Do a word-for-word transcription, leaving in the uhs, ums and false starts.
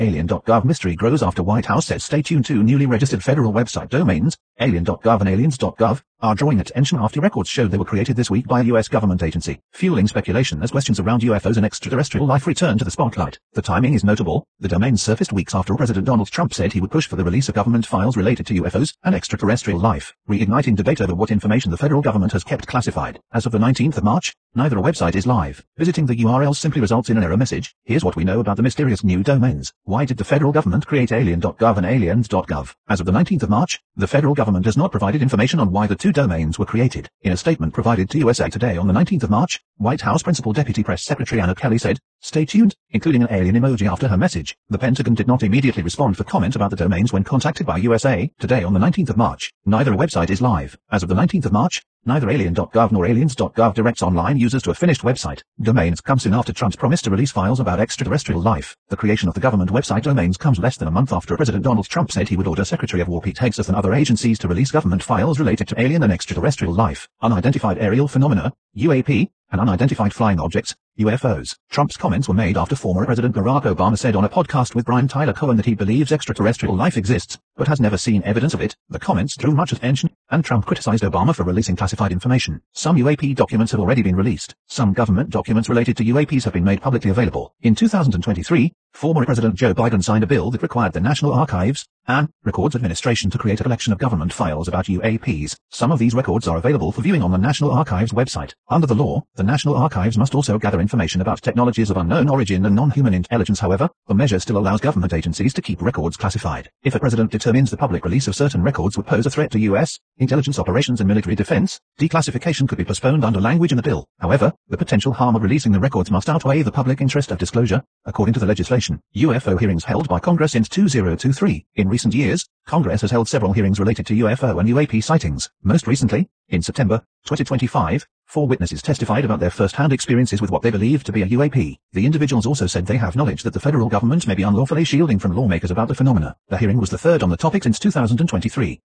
Alien dot gov mystery grows after White House says stay tuned to newly registered federal website domains. Alien dot gov and Aliens dot gov are drawing attention after records showed they were created this week by a U S government agency, fueling speculation as questions around U F Os and extraterrestrial life return to the spotlight. The timing is notable. The domains surfaced weeks after President Donald Trump said he would push for the release of government files related to U F Os and extraterrestrial life, reigniting debate over what information the federal government has kept classified. As of the nineteenth of March, neither a website is live. Visiting the U R L simply results in an error message. Here's what we know about the mysterious new domains. Why did the federal government create Alien dot gov and Aliens dot gov? As of the nineteenth of March, the federal government has not provided information on why the two domains were created. In a statement provided to U S A Today on the nineteenth of March, White House Principal Deputy Press Secretary Anna Kelly said, "Stay tuned," including an alien emoji after her message. The Pentagon did not immediately respond for comment about the domains when contacted by U S A Today on the nineteenth of March. Neither website is live. As of the nineteenth of March, neither Alien dot gov nor Aliens dot gov directs online users to a finished website. Domains come soon after Trump's promise to release files about extraterrestrial life. The creation of the government website domains comes less than a month after President Donald Trump said he would order Secretary of War Pete Hegseth and other agencies to release government files related to alien and extraterrestrial life, unidentified aerial phenomena, U A P, and unidentified flying objects, U F Os. Trump's comments were made after former President Barack Obama said on a podcast with Brian Tyler Cohen that he believes extraterrestrial life exists, but has never seen evidence of it. The comments drew much attention, and Trump criticized Obama for releasing classified information. Some U A P documents have already been released. Some government documents related to U A Ps have been made publicly available. In two thousand twenty-three, former President Joe Biden signed a bill that required the National Archives and Records Administration to create a collection of government files about U A Ps. Some of these records are available for viewing on the National Archives website. Under the law, the National Archives must also gather information about technologies of unknown origin and non-human intelligence. However, the measure still allows government agencies to keep records classified. If a president determines the public release of certain records would pose a threat to U S intelligence operations and military defense, declassification could be postponed under language in the bill. However, the potential harm of releasing the records must outweigh the public interest of disclosure, according to the legislation. U F O hearings held by Congress since two thousand twenty-three. In recent years, Congress has held several hearings related to U F O and U A P sightings. Most recently, in September twenty twenty-five, four witnesses testified about their first-hand experiences with what they believe to be a U A P. The individuals also said they have knowledge that the federal government may be unlawfully shielding from lawmakers about the phenomena. The hearing was the third on the topic since two thousand twenty-three.